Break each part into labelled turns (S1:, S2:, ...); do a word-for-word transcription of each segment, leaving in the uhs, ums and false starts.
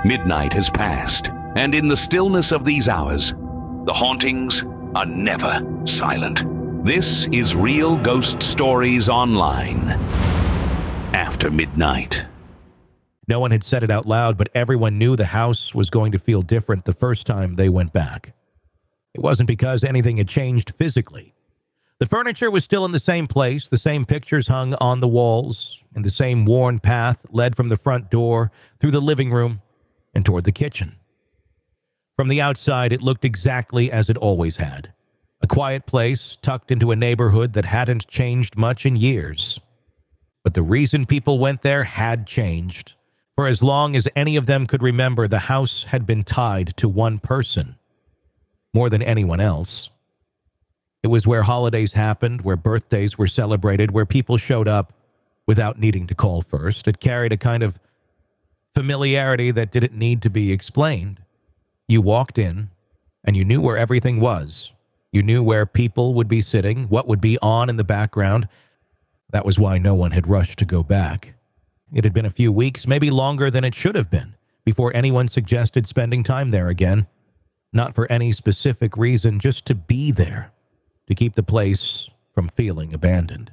S1: Midnight has passed, and in the stillness of these hours, the hauntings are never silent. This is Real Ghost Stories Online. After Midnight.
S2: No one had said it out loud, but everyone knew the house was going to feel different the first time they went back. It wasn't because anything had changed physically. The furniture was still in the same place, the same pictures hung on the walls, and the same worn path led from the front door through the living room and toward the kitchen. From the outside, it looked exactly as it always had. A quiet place tucked into a neighborhood that hadn't changed much in years. But the reason people went there had changed. For as long as any of them could remember, the house had been tied to one person, more than anyone else. It was where holidays happened, where birthdays were celebrated, where people showed up without needing to call first. It carried a kind of familiarity that didn't need to be explained. You walked in, and you knew where everything was. You knew where people would be sitting, what would be on in the background. That was why no one had rushed to go back. It had been a few weeks, maybe longer than it should have been, before anyone suggested spending time there again. Not for any specific reason, just to be there, to keep the place from feeling abandoned.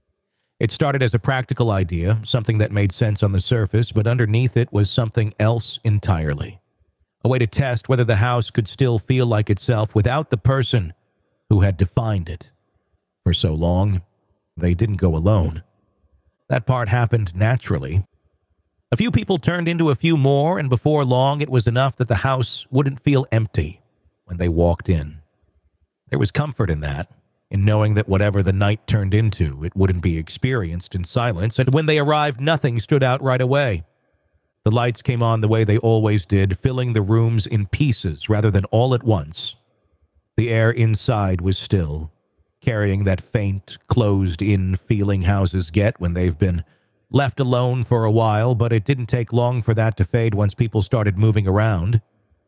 S2: It started as a practical idea, something that made sense on the surface, but underneath it was something else entirely. A way to test whether the house could still feel like itself without the person who had defined it. For so long, they didn't go alone. That part happened naturally. A few people turned into a few more, and before long it was enough that the house wouldn't feel empty when they walked in. There was comfort in that, in knowing that whatever the night turned into, it wouldn't be experienced in silence, and when they arrived, nothing stood out right away. The lights came on the way they always did, filling the rooms in pieces rather than all at once. The air inside was still, carrying that faint, closed-in feeling houses get when they've been left alone for a while, but it didn't take long for that to fade once people started moving around.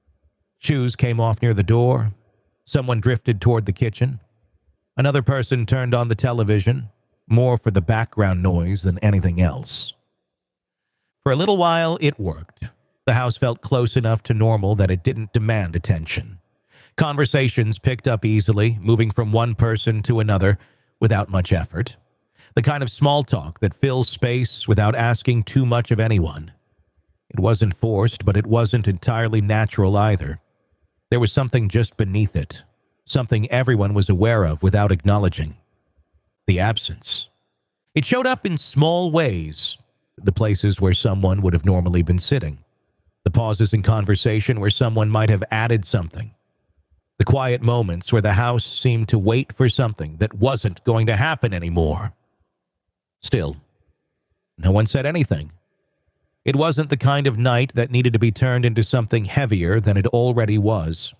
S2: Shoes came off near the door. Someone drifted toward the kitchen. Another person turned on the television, more for the background noise than anything else. For a little while, it worked. The house felt close enough to normal that it didn't demand attention. Conversations picked up easily, moving from one person to another without much effort. The kind of small talk that fills space without asking too much of anyone. It wasn't forced, but it wasn't entirely natural either. There was something just beneath it, something everyone was aware of without acknowledging. The absence. It showed up in small ways, the places where someone would have normally been sitting, the pauses in conversation where someone might have added something, the quiet moments where the house seemed to wait for something that wasn't going to happen anymore. Still, no one said anything. It wasn't the kind of night that needed to be turned into something heavier than it already was.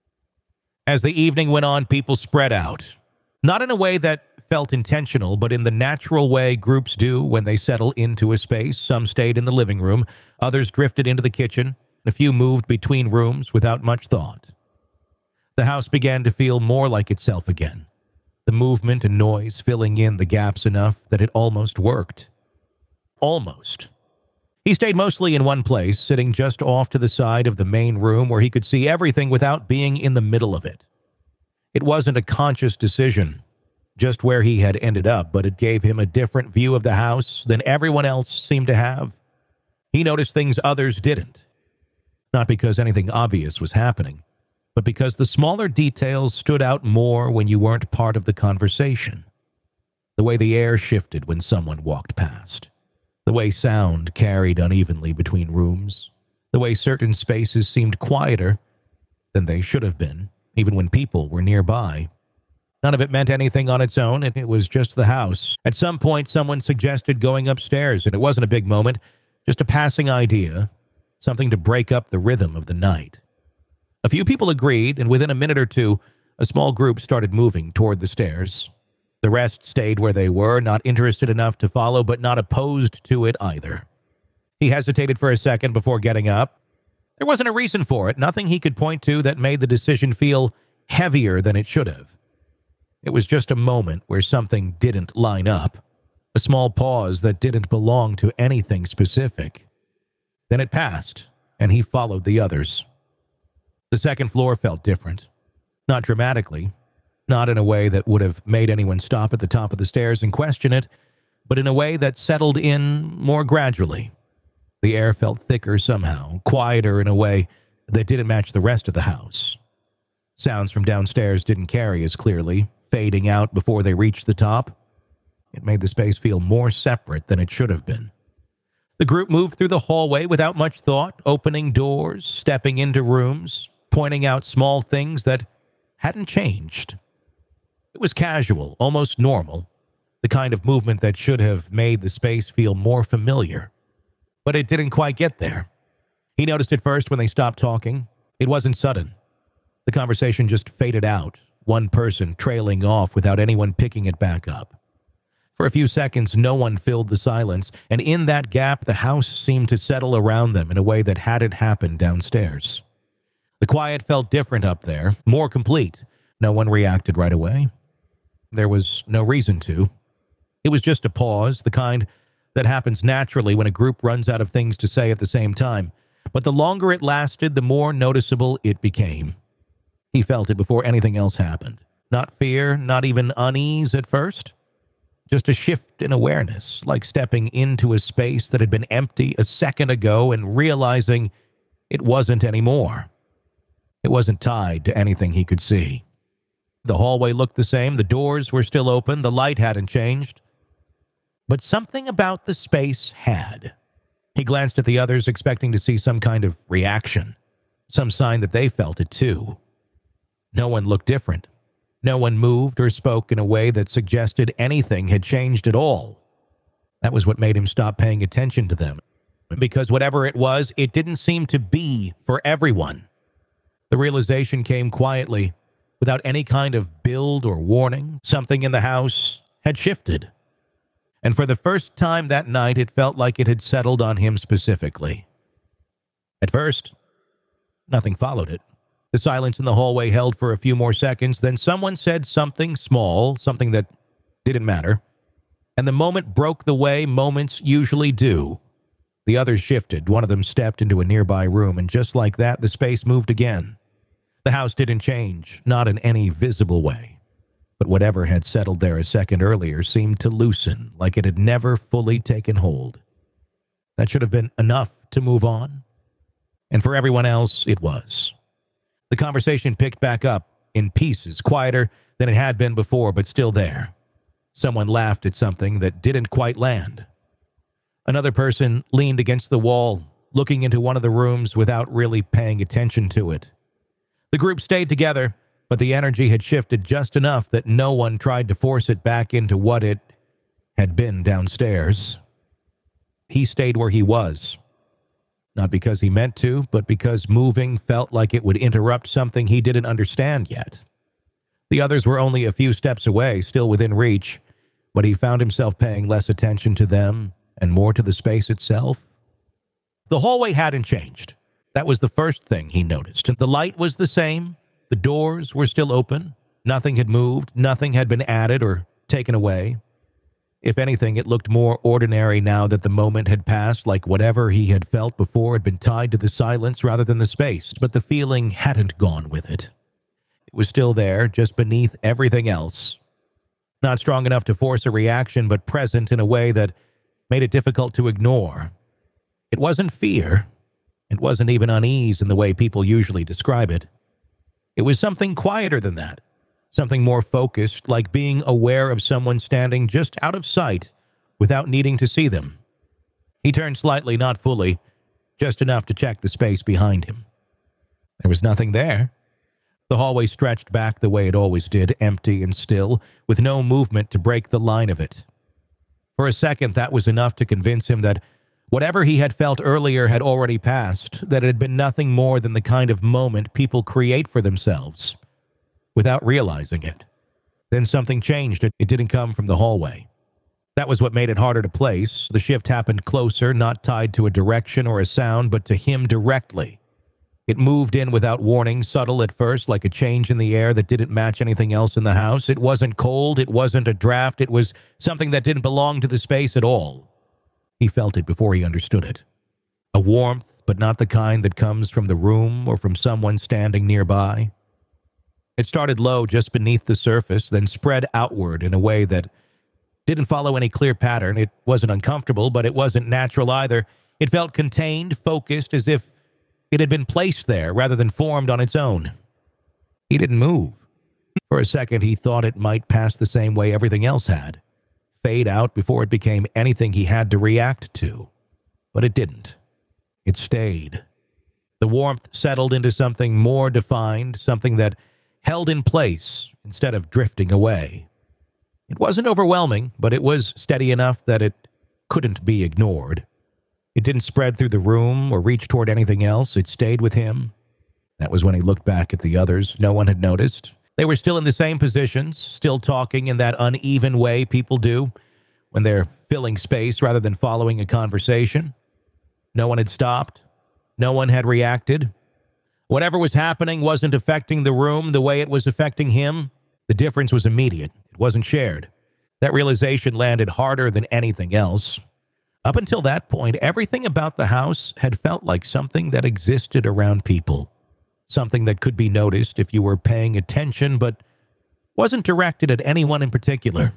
S2: As the evening went on, people spread out. Not in a way that felt intentional, but in the natural way groups do when they settle into a space. Some stayed in the living room, others drifted into the kitchen, and a few moved between rooms without much thought. The house began to feel more like itself again, the movement and noise filling in the gaps enough that it almost worked. Almost. He stayed mostly in one place, sitting just off to the side of the main room where he could see everything without being in the middle of it. It wasn't a conscious decision, just where he had ended up, but it gave him a different view of the house than everyone else seemed to have. He noticed things others didn't. Not because anything obvious was happening, but because the smaller details stood out more when you weren't part of the conversation. The way the air shifted when someone walked past. The way sound carried unevenly between rooms. The way certain spaces seemed quieter than they should have been, even when people were nearby. None of it meant anything on its own, and it was just the house. At some point, someone suggested going upstairs, and it wasn't a big moment, just a passing idea, something to break up the rhythm of the night. A few people agreed, and within a minute or two, a small group started moving toward the stairs. The rest stayed where they were, not interested enough to follow, but not opposed to it either. He hesitated for a second before getting up. There wasn't a reason for it, nothing he could point to that made the decision feel heavier than it should have. It was just a moment where something didn't line up, a small pause that didn't belong to anything specific. Then it passed, and he followed the others. The second floor felt different. Not dramatically, not in a way that would have made anyone stop at the top of the stairs and question it, but in a way that settled in more gradually. The air felt thicker somehow, quieter in a way that didn't match the rest of the house. Sounds from downstairs didn't carry as clearly, fading out before they reached the top. It made the space feel more separate than it should have been. The group moved through the hallway without much thought, opening doors, stepping into rooms, pointing out small things that hadn't changed. It was casual, almost normal, the kind of movement that should have made the space feel more familiar. But it didn't quite get there. He noticed it first when they stopped talking. It wasn't sudden. The conversation just faded out, one person trailing off without anyone picking it back up. For a few seconds, no one filled the silence, and in that gap, the house seemed to settle around them in a way that hadn't happened downstairs. The quiet felt different up there, more complete. No one reacted right away. There was no reason to. It was just a pause, the kind that happens naturally when a group runs out of things to say at the same time. But the longer it lasted, the more noticeable it became. He felt it before anything else happened. Not fear, not even unease at first. Just a shift in awareness, like stepping into a space that had been empty a second ago and realizing it wasn't anymore. It wasn't tied to anything he could see. The hallway looked the same, the doors were still open, the light hadn't changed. But something about the space had. He glanced at the others, expecting to see some kind of reaction, some sign that they felt it too. No one looked different. No one moved or spoke in a way that suggested anything had changed at all. That was what made him stop paying attention to them, because whatever it was, it didn't seem to be for everyone. The realization came quietly, without any kind of build or warning. Something in the house had shifted. And for the first time that night, it felt like it had settled on him specifically. At first, nothing followed it. The silence in the hallway held for a few more seconds, then someone said something small, something that didn't matter, and the moment broke the way moments usually do. The others shifted, one of them stepped into a nearby room, and just like that, the space moved again. The house didn't change, not in any visible way, but whatever had settled there a second earlier seemed to loosen, like it had never fully taken hold. That should have been enough to move on, and for everyone else, it was. The conversation picked back up, in pieces, quieter than it had been before, but still there. Someone laughed at something that didn't quite land. Another person leaned against the wall, looking into one of the rooms without really paying attention to it. The group stayed together, but the energy had shifted just enough that no one tried to force it back into what it had been downstairs. He stayed where he was. Not because he meant to, but because moving felt like it would interrupt something he didn't understand yet. The others were only a few steps away, still within reach, but he found himself paying less attention to them and more to the space itself. The hallway hadn't changed. That was the first thing he noticed. The light was the same. The doors were still open. Nothing had moved. Nothing had been added or taken away. If anything, it looked more ordinary now that the moment had passed, like whatever he had felt before had been tied to the silence rather than the space, but the feeling hadn't gone with it. It was still there, just beneath everything else. Not strong enough to force a reaction, but present in a way that made it difficult to ignore. It wasn't fear. It wasn't even unease in the way people usually describe it. It was something quieter than that. Something more focused, like being aware of someone standing just out of sight without needing to see them. He turned slightly, not fully, just enough to check the space behind him. There was nothing there. The hallway stretched back the way it always did, empty and still, with no movement to break the line of it. For a second, that was enough to convince him that whatever he had felt earlier had already passed, that it had been nothing more than the kind of moment people create for themselves, without realizing it. Then something changed. It didn't come from the hallway. That was what made it harder to place. The shift happened closer, not tied to a direction or a sound, but to him directly. It moved in without warning, subtle at first, like a change in the air that didn't match anything else in the house. It wasn't cold, it wasn't a draft, it was something that didn't belong to the space at all. He felt it before he understood it. A warmth, but not the kind that comes from the room or from someone standing nearby. It started low just beneath the surface, then spread outward in a way that didn't follow any clear pattern. It wasn't uncomfortable, but it wasn't natural either. It felt contained, focused, as if it had been placed there rather than formed on its own. He didn't move. For a second, he thought it might pass the same way everything else had, fade out before it became anything he had to react to. But it didn't. It stayed. The warmth settled into something more defined, something that held in place instead of drifting away. It wasn't overwhelming, but it was steady enough that it couldn't be ignored. It didn't spread through the room or reach toward anything else. It stayed with him. That was when he looked back at the others. No one had noticed. They were still in the same positions, still talking in that uneven way people do when they're filling space rather than following a conversation. No one had stopped. No one had reacted. Whatever was happening wasn't affecting the room the way it was affecting him. The difference was immediate. It wasn't shared. That realization landed harder than anything else. Up until that point, everything about the house had felt like something that existed around people. Something that could be noticed if you were paying attention, but wasn't directed at anyone in particular.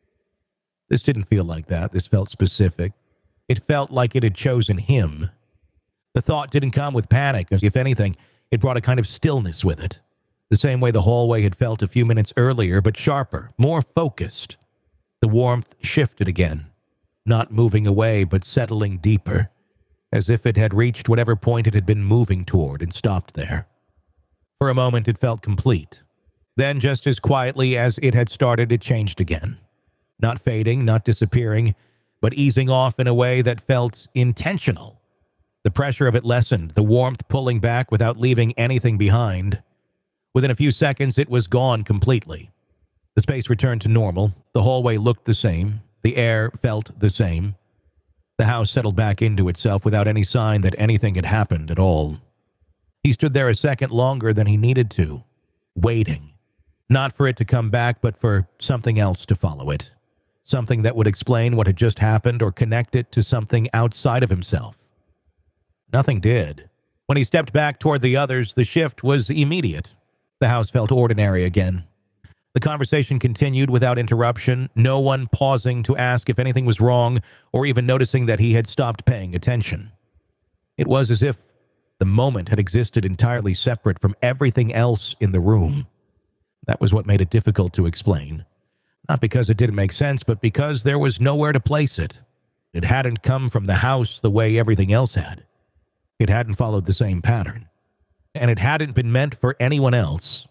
S2: This didn't feel like that. This felt specific. It felt like it had chosen him. The thought didn't come with panic. If anything, it brought a kind of stillness with it. The same way the hallway had felt a few minutes earlier, but sharper, more focused. The warmth shifted again, not moving away, but settling deeper, as if it had reached whatever point it had been moving toward and stopped there. For a moment, it felt complete. Then, just as quietly as it had started, it changed again. Not fading, not disappearing, but easing off in a way that felt intentional. The pressure of it lessened, the warmth pulling back without leaving anything behind. Within a few seconds, it was gone completely. The space returned to normal. The hallway looked the same. The air felt the same. The house settled back into itself without any sign that anything had happened at all. He stood there a second longer than he needed to, waiting. Not for it to come back, but for something else to follow it. Something that would explain what had just happened or connect it to something outside of himself. Nothing did. When he stepped back toward the others, the shift was immediate. The house felt ordinary again. The conversation continued without interruption, no one pausing to ask if anything was wrong or even noticing that he had stopped paying attention. It was as if the moment had existed entirely separate from everything else in the room. That was what made it difficult to explain. Not because it didn't make sense, but because there was nowhere to place it. It hadn't come from the house the way everything else had. It hadn't followed the same pattern. And it hadn't been meant for anyone else.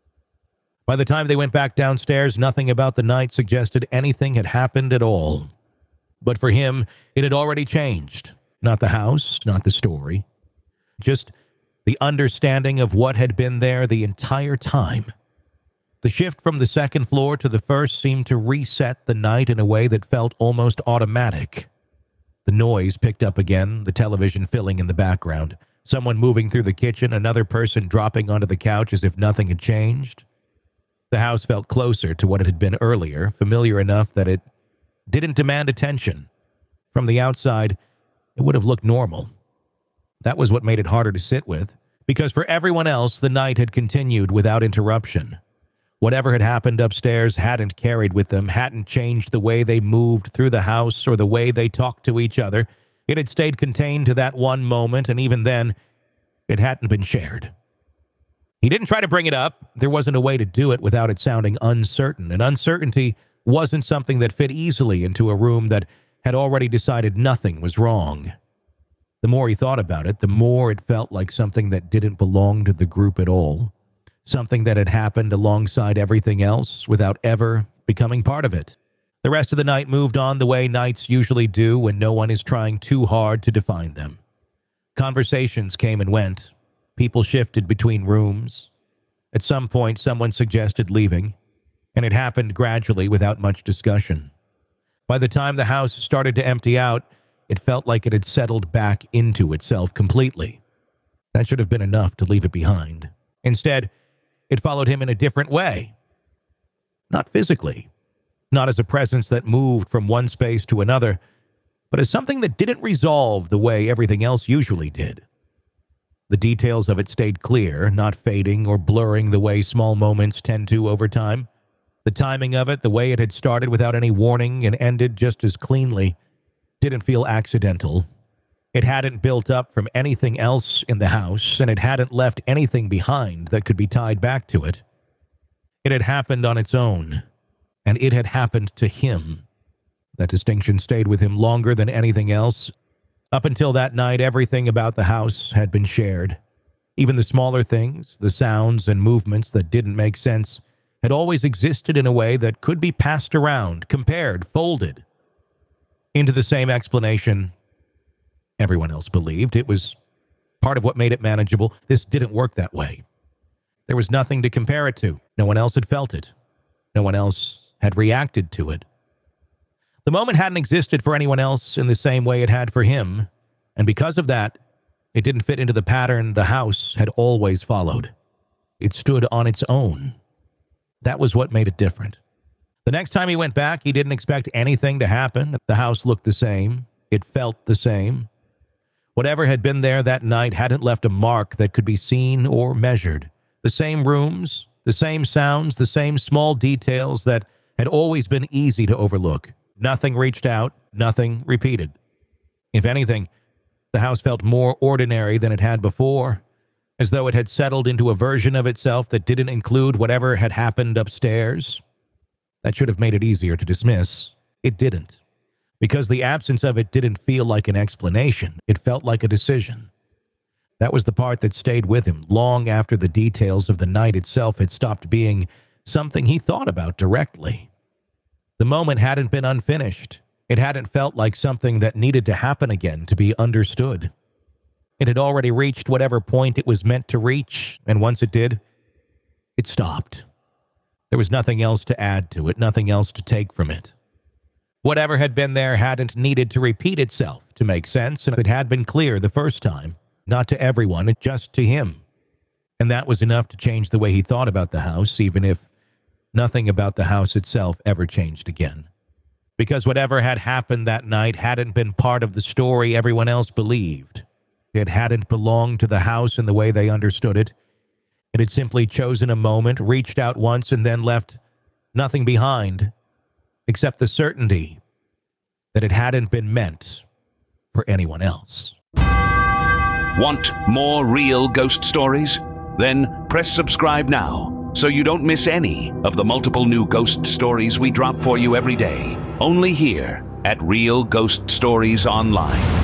S2: By the time they went back downstairs, nothing about the night suggested anything had happened at all. But for him, it had already changed. Not the house, not the story. Just the understanding of what had been there the entire time. The shift from the second floor to the first seemed to reset the night in a way that felt almost automatic. The noise picked up again, the television filling in the background. Someone moving through the kitchen, another person dropping onto the couch as if nothing had changed. The house felt closer to what it had been earlier, familiar enough that it didn't demand attention. From the outside, it would have looked normal. That was what made it harder to sit with, because for everyone else, the night had continued without interruption. Whatever had happened upstairs hadn't carried with them, hadn't changed the way they moved through the house or the way they talked to each other. It had stayed contained to that one moment, and even then, it hadn't been shared. He didn't try to bring it up. There wasn't a way to do it without it sounding uncertain, and uncertainty wasn't something that fit easily into a room that had already decided nothing was wrong. The more he thought about it, the more it felt like something that didn't belong to the group at all. Something that had happened alongside everything else without ever becoming part of it. The rest of the night moved on the way nights usually do when no one is trying too hard to define them. Conversations came and went. People shifted between rooms. At some point, someone suggested leaving, and it happened gradually without much discussion. By the time the house started to empty out, it felt like it had settled back into itself completely. That should have been enough to leave it behind. Instead, it followed him in a different way. Not physically, not as a presence that moved from one space to another, but as something that didn't resolve the way everything else usually did. The details of it stayed clear, not fading or blurring the way small moments tend to over time. The timing of it, the way it had started without any warning and ended just as cleanly, didn't feel accidental. It hadn't built up from anything else in the house, and it hadn't left anything behind that could be tied back to it. It had happened on its own, and it had happened to him. That distinction stayed with him longer than anything else. Up until that night, everything about the house had been shared. Even the smaller things, the sounds and movements that didn't make sense, had always existed in a way that could be passed around, compared, folded into the same explanation everyone else believed. It was part of what made it manageable. This didn't work that way. There was nothing to compare it to. No one else had felt it. No one else had reacted to it. The moment hadn't existed for anyone else in the same way it had for him, and because of that, it didn't fit into the pattern the house had always followed. It stood on its own. That was what made it different. The next time he went back, he didn't expect anything to happen. The house looked the same. It felt the same. Whatever had been there that night hadn't left a mark that could be seen or measured. The same rooms, the same sounds, the same small details that had always been easy to overlook. Nothing reached out, nothing repeated. If anything, the house felt more ordinary than it had before, as though it had settled into a version of itself that didn't include whatever had happened upstairs. That should have made it easier to dismiss. It didn't. Because the absence of it didn't feel like an explanation. It felt like a decision. That was the part that stayed with him long after the details of the night itself had stopped being something he thought about directly. The moment hadn't been unfinished. It hadn't felt like something that needed to happen again to be understood. It had already reached whatever point it was meant to reach, and once it did, it stopped. There was nothing else to add to it, nothing else to take from it. Whatever had been there hadn't needed to repeat itself to make sense, and it had been clear the first time, not to everyone, just to him. And that was enough to change the way he thought about the house, even if nothing about the house itself ever changed again. Because whatever had happened that night hadn't been part of the story everyone else believed. It hadn't belonged to the house in the way they understood it. It had simply chosen a moment, reached out once, and then left nothing behind, except the certainty that it hadn't been meant for anyone else.
S1: Want more real ghost stories? Then press subscribe now so you don't miss any of the multiple new ghost stories we drop for you every day, only here at Real Ghost Stories Online.